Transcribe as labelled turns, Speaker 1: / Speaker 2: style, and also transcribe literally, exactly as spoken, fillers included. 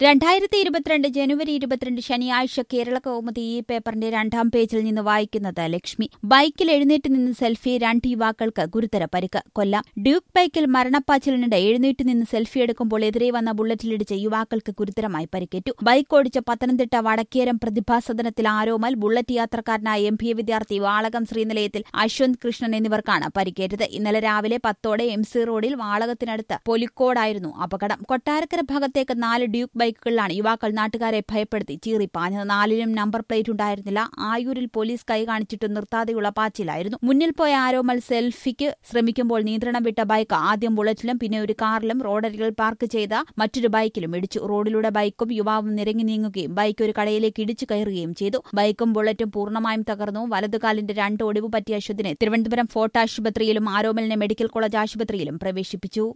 Speaker 1: രണ്ടായിരത്തി ഇരുപത്തിരണ്ട് ജനുവരി ഇരുപത്തിരണ്ട് ശനിയാഴ്ച കേരള കൗമുദി ഈ പേപ്പറിന്റെ രണ്ടാം പേജിൽ നിന്ന് വായിക്കുന്നത് ലക്ഷ്മി. ബൈക്കിൽ എഴുന്നേറ്റ് നിന്ന് സെൽഫി, രണ്ട് യുവാക്കൾക്ക് ഗുരുതര പരിക്ക്. കൊല്ലം. ഡ്യൂക്ക് ബൈക്കിൽ മരണപ്പാച്ചിലിനിടെ എഴുന്നേറ്റ് നിന്ന് സെൽഫി എടുക്കുമ്പോൾ എതിരെ വന്ന ബുള്ളറ്റിലിടിച്ച് യുവാക്കൾക്ക് ഗുരുതരമായി പരിക്കേറ്റു. ബൈക്ക് ഓടിച്ച പത്തനംതിട്ട വടക്കേരം പ്രതിഭാസദനത്തിൽ ആരോമൽ, ബുള്ളറ്റ് യാത്രക്കാരനായ എം ബി എ വിദ്യാർത്ഥി വാളകം ശ്രീനിലയത്തിൽ അശ്വന്ത് കൃഷ്ണൻ എന്നിവർക്കാണ് പരിക്കേറ്റത്. ഇന്നലെ രാവിലെ പത്തോടെ എം സി റോഡിൽ വാളകത്തിനടുത്ത് പൊലിക്കോടായിരുന്നു അപകടം. കൊട്ടാരക്കര ഭാഗത്തേക്ക് നാല് ഡ്യൂക്ക് ബൈക്കുകളിലാണ് യുവാക്കൾ നാട്ടുകാരെ ഭയപ്പെടുത്തി ചീറിപ്പാഞ്ഞത്. നാലിലും നമ്പർ പ്ലേറ്റ് ഉണ്ടായിരുന്നില്ല. ആയൂരിൽ പോലീസ് കൈ കാണിച്ചിട്ടും നിർത്താതെയുള്ള പാച്ചിലായിരുന്നു. മുന്നിൽ പോയ ആരോമൽ സെൽഫിക്ക് ശ്രമിക്കുമ്പോൾ നിയന്ത്രണം വിട്ട ബൈക്ക് ആദ്യം ബുള്ളറ്റിലും പിന്നെ ഒരു കാറിലും റോഡരികിൽ പാർക്ക് ചെയ്ത മറ്റൊരു ബൈക്കിലും ഇടിച്ചു. റോഡിലൂടെ ബൈക്കും യുവാവും നിരങ്ങി നീങ്ങുകയും ബൈക്ക് ഒരു കടയിലേക്ക് ഇടിച്ചു കയറുകയും ചെയ്തു. ബൈക്കും ബുള്ളറ്റും പൂർണ്ണമായും തകർന്നു. വലതുകാലിന്റെ രണ്ട് ഒടിവ് പറ്റിയ അശ്വതിനെ തിരുവനന്തപുരം ഫോർട്ട് ആശുപത്രിയിലും ആരോമലിനെ മെഡിക്കൽ കോളേജ് ആശുപത്രിയിലും പ്രവേശിപ്പിച്ചു.